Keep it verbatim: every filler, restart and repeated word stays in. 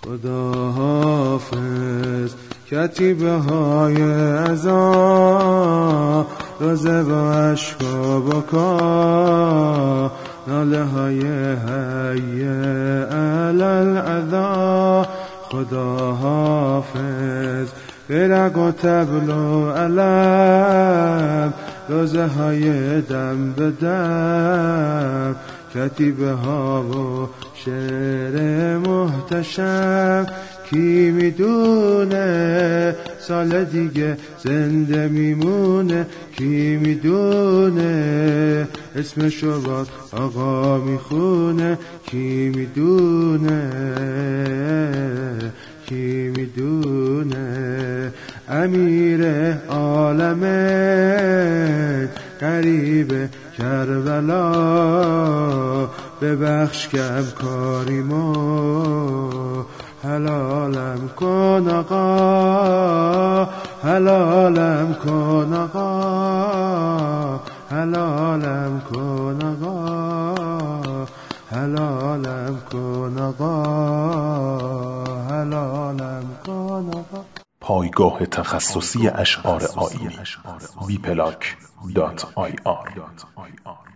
خدا حافظ. کتیبه های عزا روزه با عشقا بکا، ناله های حی علی العذا. خدا حافظ. برق و طبل و علم، روزه های دم به دم، کتیبه ها و شعر محتشم. کی میدونه سال دیگه زنده میمونه، کی میدونه اسمشو باز آقا میخونه، کی میدونه کی میدونه امیر عالمه قریب کربلا. ببخش کم کاریمو حلالم کن آقا، حلالم کن آقا، حلالم کن آقا، حلالم کن آقا، حلالم کن آقا. پایگاه تخصصی اشعار آیینی بی پلاک دات آی آر